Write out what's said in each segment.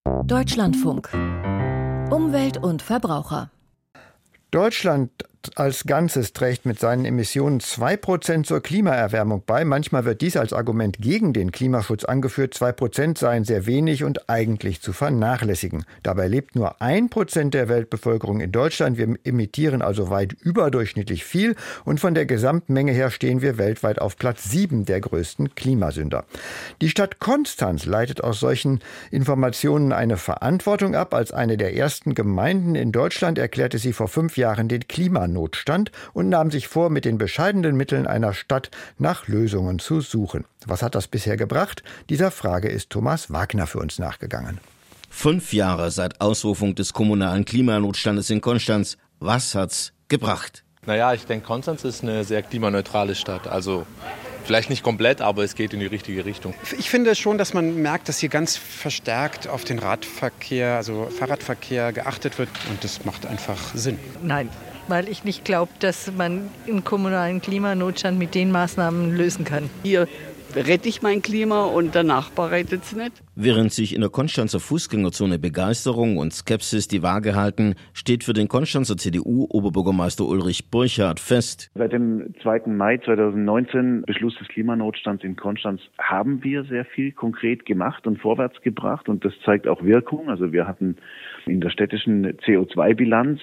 Deutschlandfunk. Umwelt und Verbraucher. Deutschland als Ganzes trägt mit seinen Emissionen 2% zur Klimaerwärmung bei. Manchmal wird dies als Argument gegen den Klimaschutz angeführt. 2% seien sehr wenig und eigentlich zu vernachlässigen. Dabei lebt nur 1% der Weltbevölkerung in Deutschland. Wir emittieren also weit überdurchschnittlich viel. Und von der Gesamtmenge her stehen wir weltweit auf Platz 7 der größten Klimasünder. Die Stadt Konstanz leitet aus solchen Informationen eine Verantwortung ab. Als eine der ersten Gemeinden in Deutschland erklärte sie vor 5 Jahren den Klimanotstand und nahm sich vor, mit den bescheidenen Mitteln einer Stadt nach Lösungen zu suchen. Was hat das bisher gebracht? Dieser Frage ist Thomas Wagner für uns nachgegangen. 5 Jahre seit Ausrufung des kommunalen Klimanotstandes in Konstanz. Was hat's gebracht? Naja, ich denke, Konstanz ist eine sehr klimaneutrale Stadt. Also vielleicht nicht komplett, aber es geht in die richtige Richtung. Ich finde schon, dass man merkt, dass hier ganz verstärkt auf den Radverkehr, also Fahrradverkehr geachtet wird. Und das macht einfach Sinn. Nein, weil ich nicht glaube, dass man einen kommunalen Klimanotstand mit den Maßnahmen lösen kann. Hier rette ich mein Klima und der Nachbar rettet es nicht. Während sich in der Konstanzer Fußgängerzone Begeisterung und Skepsis die Waage halten, steht für den Konstanzer CDU-Oberbürgermeister Ulrich Burchardt fest. Seit dem 2. Mai 2019, Beschluss des Klimanotstands in Konstanz, haben wir sehr viel konkret gemacht und vorwärts gebracht. Und das zeigt auch Wirkung. Also wir hatten in der städtischen CO2-Bilanz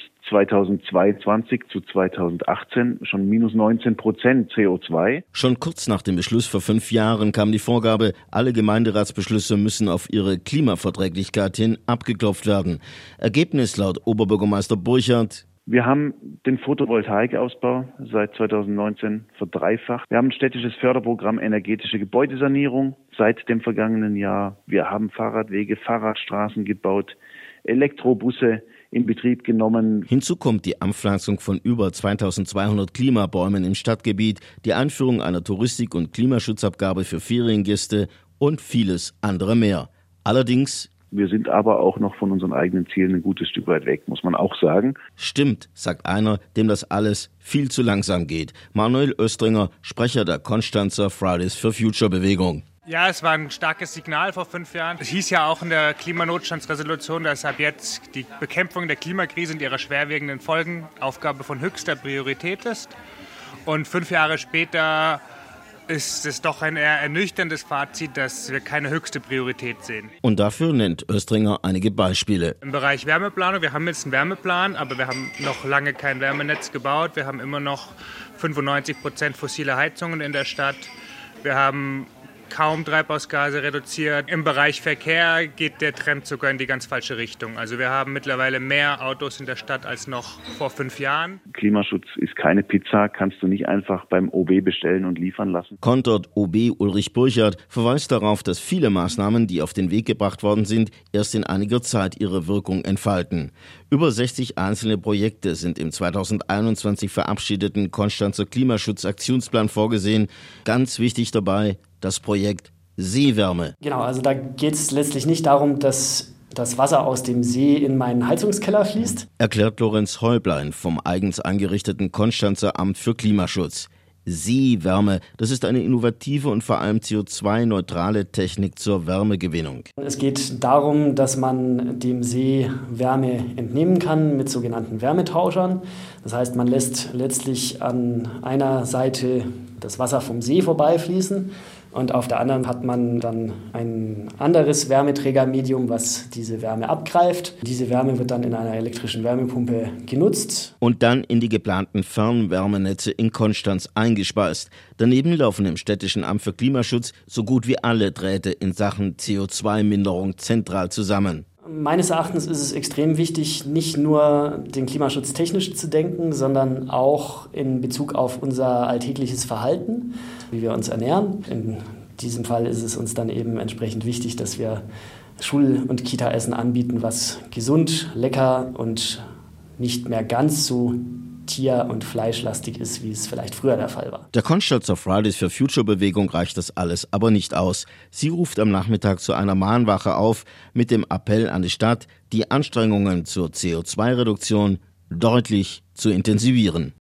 2022 zu 2018 schon minus 19% CO2. Schon kurz nach dem Beschluss vor 5 Jahren kam die Vorgabe, alle Gemeinderatsbeschlüsse müssen auf ihre Klimaverträglichkeit hin abgeklopft werden. Ergebnis laut Oberbürgermeister Burchardt: Wir haben den Photovoltaikausbau seit 2019 verdreifacht. Wir haben ein städtisches Förderprogramm energetische Gebäudesanierung seit dem vergangenen Jahr. Wir haben Fahrradwege, Fahrradstraßen gebaut, Elektrobusse in Betrieb genommen. Hinzu kommt die Anpflanzung von über 2200 Klimabäumen im Stadtgebiet, die Einführung einer Touristik- und Klimaschutzabgabe für Feriengäste und vieles andere mehr. Allerdings: Wir sind aber auch noch von unseren eigenen Zielen ein gutes Stück weit weg, muss man auch sagen. Stimmt, sagt einer, dem das alles viel zu langsam geht. Manuel Oestringer, Sprecher der Konstanzer Fridays for Future Bewegung. Ja, es war ein starkes Signal vor 5 Jahren. Es hieß ja auch in der Klimanotstandsresolution, dass ab jetzt die Bekämpfung der Klimakrise und ihrer schwerwiegenden Folgen Aufgabe von höchster Priorität ist. Und 5 Jahre später ist es doch ein eher ernüchterndes Fazit, dass wir keine höchste Priorität sehen. Und dafür nennt Oestringer einige Beispiele. Im Bereich Wärmeplanung, wir haben jetzt einen Wärmeplan, aber wir haben noch lange kein Wärmenetz gebaut. Wir haben immer noch 95% fossile Heizungen in der Stadt. Wir haben kaum Treibhausgase reduziert. Im Bereich Verkehr geht der Trend sogar in die ganz falsche Richtung. Also wir haben mittlerweile mehr Autos in der Stadt als noch vor 5 Jahren. Klimaschutz ist keine Pizza, kannst du nicht einfach beim OB bestellen und liefern lassen. Kontert OB Ulrich Burchardt verweist darauf, dass viele Maßnahmen, die auf den Weg gebracht worden sind, erst in einiger Zeit ihre Wirkung entfalten. Über 60 einzelne Projekte sind im 2021 verabschiedeten Konstanzer Klimaschutzaktionsplan vorgesehen. Ganz wichtig dabei: das Projekt Seewärme. Genau, also da geht es letztlich nicht darum, dass das Wasser aus dem See in meinen Heizungskeller fließt. Erklärt Lorenz Häublein vom eigens eingerichteten Konstanzer Amt für Klimaschutz. Seewärme, das ist eine innovative und vor allem CO2-neutrale Technik zur Wärmegewinnung. Es geht darum, dass man dem See Wärme entnehmen kann mit sogenannten Wärmetauschern. Das heißt, man lässt letztlich an einer Seite das Wasser vom See vorbeifließen und auf der anderen hat man dann ein anderes Wärmeträgermedium, was diese Wärme abgreift. Diese Wärme wird dann in einer elektrischen Wärmepumpe genutzt. Und dann in die geplanten Fernwärmenetze in Konstanz eingespeist. Daneben laufen im städtischen Amt für Klimaschutz so gut wie alle Drähte in Sachen CO2-Minderung zentral zusammen. Meines Erachtens ist es extrem wichtig, nicht nur den Klimaschutz technisch zu denken, sondern auch in Bezug auf unser alltägliches Verhalten, wie wir uns ernähren. In diesem Fall ist es uns dann eben entsprechend wichtig, dass wir Schul- und Kita-Essen anbieten, was gesund, lecker und nicht mehr ganz so tier- und fleischlastig ist, wie es vielleicht früher der Fall war. Der Konstanzer Fridays for Future Bewegung reicht das alles aber nicht aus. Sie ruft am Nachmittag zu einer Mahnwache auf mit dem Appell an die Stadt, die Anstrengungen zur CO2-Reduktion deutlich zu intensivieren.